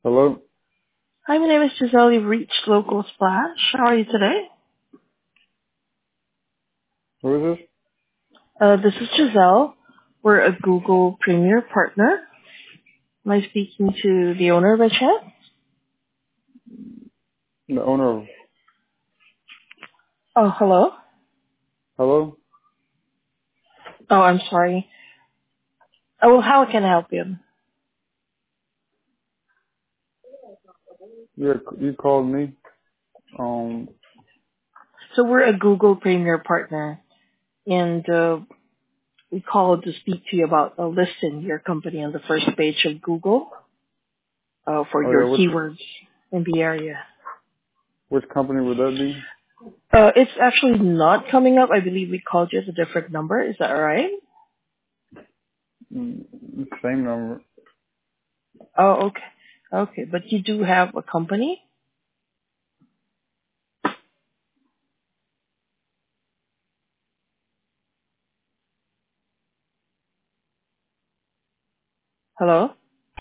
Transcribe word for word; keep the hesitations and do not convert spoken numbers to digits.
Hello? Hi, my name is Giselle. You've reached Local Splash. How are you today? Who is this? Uh, this is Giselle. We're a Google Premier Partner. Am I speaking to the owner by chance? The owner of... Oh, hello? Hello? Oh, I'm sorry. Oh, well, how can I help you? Yeah, you called me. Um, So we're a Google Premier Partner, and uh, we called to speak to you about uh, listing your company on the first page of Google uh, for oh your yeah, which, keywords in the area. which company would that be? Uh, it's actually not coming up. I believe we called you at a different number. Is that right? Mm, Same number. Oh, okay. Okay, but you do have a company? Hello?